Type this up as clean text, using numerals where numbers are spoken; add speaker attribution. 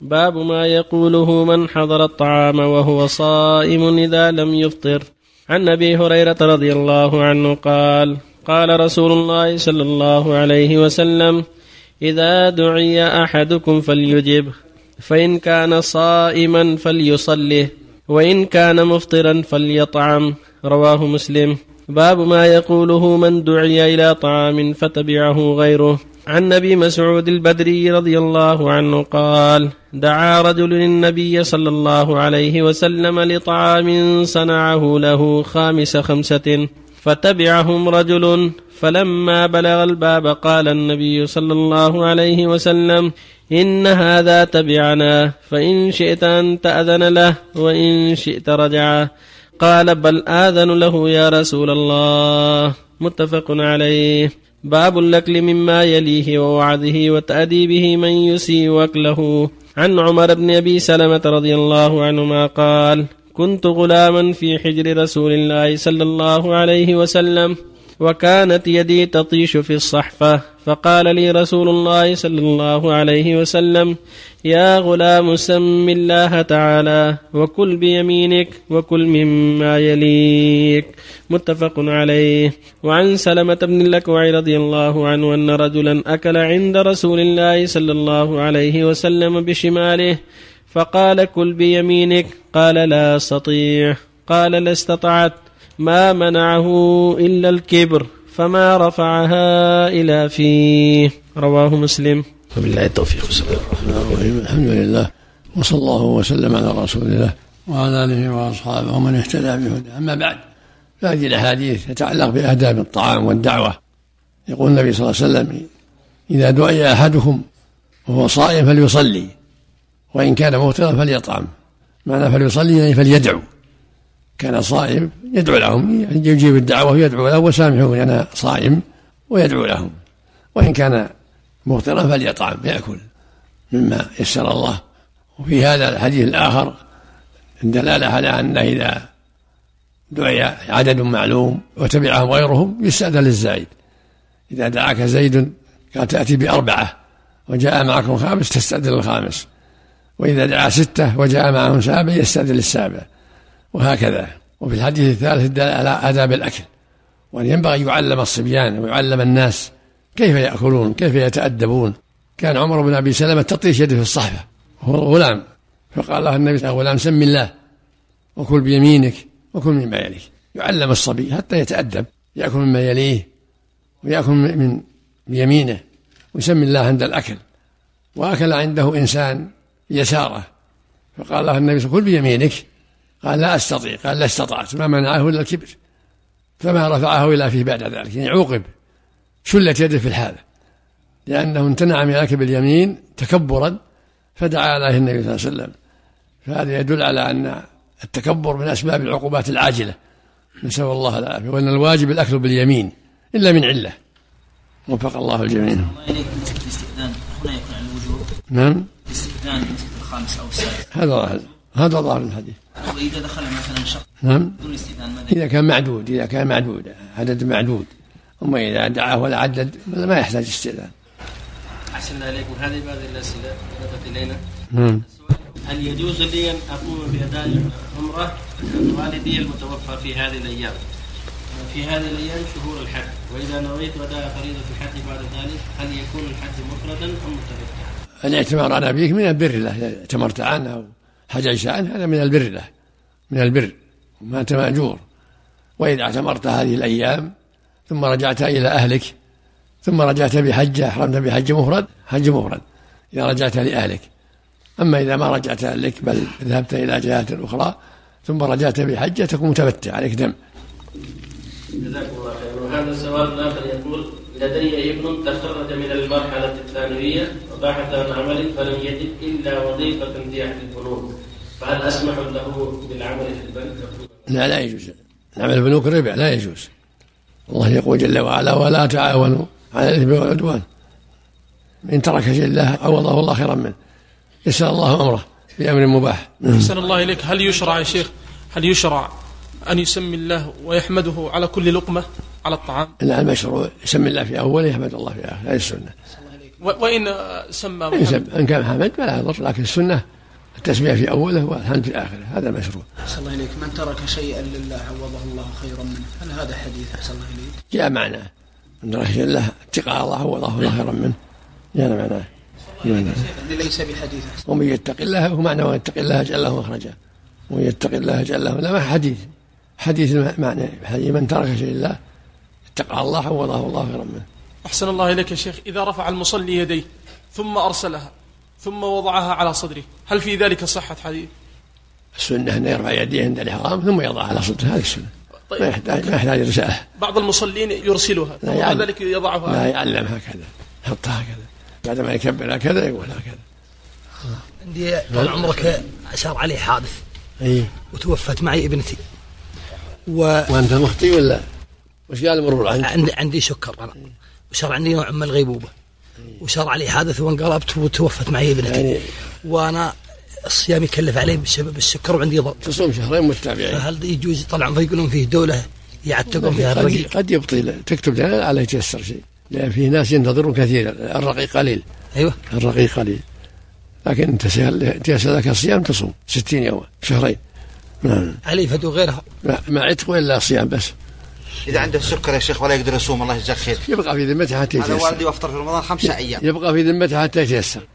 Speaker 1: باب ما يقوله من حضر الطعام وهو صائم إذا لم يفطر. عن أبي هريرة رضي الله عنه قال قال رسول الله صلى الله عليه وسلم إذا دعي أحدكم فليجب، فإن كان صائما فليصله، وإن كان مفطرا فليطعم. رواه مسلم. باب ما يقوله من دعي إلى طعام فتبعه غيره. عن أبي مسعود البدري رضي الله عنه قال دعا رجل النبي صلى الله عليه وسلم لطعام صنعه له 5 فتبعهم رجل، فلما بلغ الباب قال النبي صلى الله عليه وسلم إن هذا تبعنا، فإن شئت أن تأذن له وإن شئت رجع. قال بل آذن له يا رسول الله. متفق عليه. باب الأكل مما يليه ووعده وتأديبه من يسيء أكله. عن عمر بن أبي سلمة رضي الله عنهما قال كنت غلاما في حجر رسول الله صلى الله عليه وسلم، وكانت يدي تطيش في الصحفة، فقال لي رسول الله صلى الله عليه وسلم يا غلام سم الله تعالى وكل بيمينك وكل مما يليك. متفق عليه. وعن سلمة بن الأكوع رضي الله عنه أن رجلا أكل عند رسول الله صلى الله عليه وسلم بشماله، فقال كل بيمينك، قال لا أستطيع، قال لا استطعت، ما منعه إلا الكبر، فما رفعها إلى فيه. رواه مسلم.
Speaker 2: وبالله التوفيق. بسم الله الرحمن الرحيم. الحمد لله وصلى الله وسلم على رسول الله وعلى آله وأصحابه ومن اهتدى بهداه. أما بعد، فهذه الأحاديث تتعلق بآداب الطعام والدعوة. يقول النبي صلى الله عليه وسلم إذا دعي أحدكم وهو صائم فليصلي، وإن كان مفطرا فليطعم. معنى فليصلي يعني فليدعو، كان صائم يدعو لهم، يجيب الدعوة ويدعو لهم وسامحوني أنا صائم ويدعو لهم، وإن كان مفطرا فليطعم يأكل مما يسر الله. وفي هذا الحديث الآخر الدلالة على أن إذا دعي عدد معلوم وتبعهم غيرهم يستأذن للزائد. إذا دعاك زيد كان تأتي ب4 وجاء معكم 5 تستأذن ال5، وإذا دعا 6 وجاء معهم 7 يستأذن ل7، وهكذا. وفي الحديث الثالث الدلالة على آداب الأكل، وأن ينبغي يعلم الصبيان ويعلم الناس كيف يأكلون كيف يتأدبون. كان عمر بن أبي سلمة تطيش يده في الصحفة وهو غلام، فقال له النبي يا غلام سم الله وكل بيمينك وكل مما يليه. يعلم الصبي حتى يتأدب، يأكل مما يليه ويأكل من بيمينه ويسمي الله عند الأكل. وأكل عنده إنسان يساره، فقال له النبي كل بيمينك، قال لا أستطيع، قال لا استطعت، ما منعه إلا الكبر، فما رفعه إلى فيه بعد ذلك. يعني عوقب، شلت يده في الحالة، لأنه امتنع من الأكل باليمين تكبرا، فدعا عليه النبي صلى الله عليه وسلم. فهذا يدل على أن التكبر من أسباب العقوبات العاجلة، نسأل الله العافية، وأن الواجب الأكل باليمين إلا من علة. وفق الله الجميع.
Speaker 3: الاستئذان هنا يكون عن الوجوب.
Speaker 2: نعم.
Speaker 3: الاستئذان الخامس أو السادس.
Speaker 2: هذا ظاهر الحديث.
Speaker 3: وإذا دخل مثلا شخص.
Speaker 2: نعم.
Speaker 3: بدون استئذان
Speaker 2: إذا كان معدود عدد معدود، أما إذا دعاه ولا عدد ما يحتاج استئذان.
Speaker 1: أحسن عليكم. هذه بعض الأسئلة وردت إلينا.
Speaker 4: هل يجوز لي أن أقوم بأداء عمرة عن والدي المتوفى في هذه الأيام؟ في هذه الأيام شهور الحج، وإذا نويت أداء فريضة الحج بعد ذلك هل يكون الحج مفردا أم متمتعا؟
Speaker 2: الاعتمار على أبيك من البر له، إذا اعتمرت عنه أو حججت عنه هذا من البر له، من البر وما أنت مأجور. وإذا اعتمرت هذه الأيام ثم رجعت إلى أهلك ثم رجعت بحجة أحرمت بحج مفرد، حج مفرد إذا رجعت لأهلك. أما إذا ما رجعت لك بل ذهبت إلى جهات أخرى ثم رجعت بحجة تكون متمتع، عليك دم.
Speaker 4: جزاكم الله خير. وهذا سؤال آخر يقول لدي ابن تخرج من المرحلة الثانوية وبحث عن عمل فلم يجد إلا وظيفة في أحد البنوك، فهل أسمح له بالعمل في البنك؟
Speaker 2: لا يجوز العمل في البنوك، الربا لا يجوز. الله يقول جل وعلا ولا تعاونوا على الإثم والعدوان، إن ترك شيء الله عوضه الله خيرا منه، يسأل الله أمره بأمر مباح.
Speaker 5: أحسن الله إليك. هل يشرع يا شيخ أن يسمي الله ويحمده على كل لقمة على الطعام؟
Speaker 2: لا، المشروع يسمي الله في أوله يحمد الله في آخره، هذه السنة.
Speaker 5: وإن سمى
Speaker 2: إن كان حمد فلا يضر، لكن السنة التسمية في أوله والحمد في آخره، هذا مشروع.
Speaker 6: أحسن الله إليك. من ترك شيئا لله عوضه الله خيرا منه، هل هذا حديث أحسن الله إليك؟
Speaker 2: جاء معناه من ترك شيئا لله اتقاء الله عوضه الله خيرا منه، جاء معناه
Speaker 6: ليس بحديث.
Speaker 2: ومن يتق الله هو معنى ومن يتق الله يجعل له مخرجا، ومن يتق الله يجعل له، لا ما حديث معنى حديث من ترك شيئا لله اتقى الله عوضه الله خيرا منه.
Speaker 5: أحسن الله إليك يا شيخ. إذا رفع المصلي يديه ثم أرسلها ثم وضعها على صدره، هل في ذلك صحة حديث؟
Speaker 2: السنة أن يرفع يديه عند الإحرام ثم يضعها على صدره، هذه السنة. طيب. ما يحتاج رسالة.
Speaker 5: بعض المصلين يرسلها وبعد ذلك يضعها.
Speaker 2: لا يعلم هكذا، يحطها هكذا بعدما يكبر هكذا يقول هكذا.
Speaker 7: عندي طال عمرك صار علي حادث وتوفت معي ابنتي
Speaker 2: وأنت مخطي ولا وش قال المرور عنك؟
Speaker 7: عندي سكر أنا وصار عندي نوع من الغيبوبة وصار علي حادث وانقلبت وتوفت معي ابنتي وأنا الصيام يكلف عليه بسبب السكر وعندي ضغط.
Speaker 2: تصوم شهرين متتابعين.
Speaker 7: فهل يجوز طبعا فيقولون فيه دولة يعتقون فيها الرقيق؟
Speaker 2: قد يبطل، تكتب دلالة على يتيسر شيء، لأن فيه ناس ينتظرون كثيرا، الرقيق قليل.
Speaker 7: أيوة
Speaker 2: الرقيق قليل، لكن تيسر لك الصيام تصوم 60 يوم شهرين.
Speaker 7: علي فدو غيرها
Speaker 2: ما عتق ولا صيام بس.
Speaker 8: إذا عنده السكر يا شيخ ولا يقدر يصوم الله يجزاك خير،
Speaker 2: يبقى في ذمته حتى يتيسر.
Speaker 8: أنا والدي أفطر في رمضان 5 أيام.
Speaker 2: يبقى في ذمته حتى يتيسر.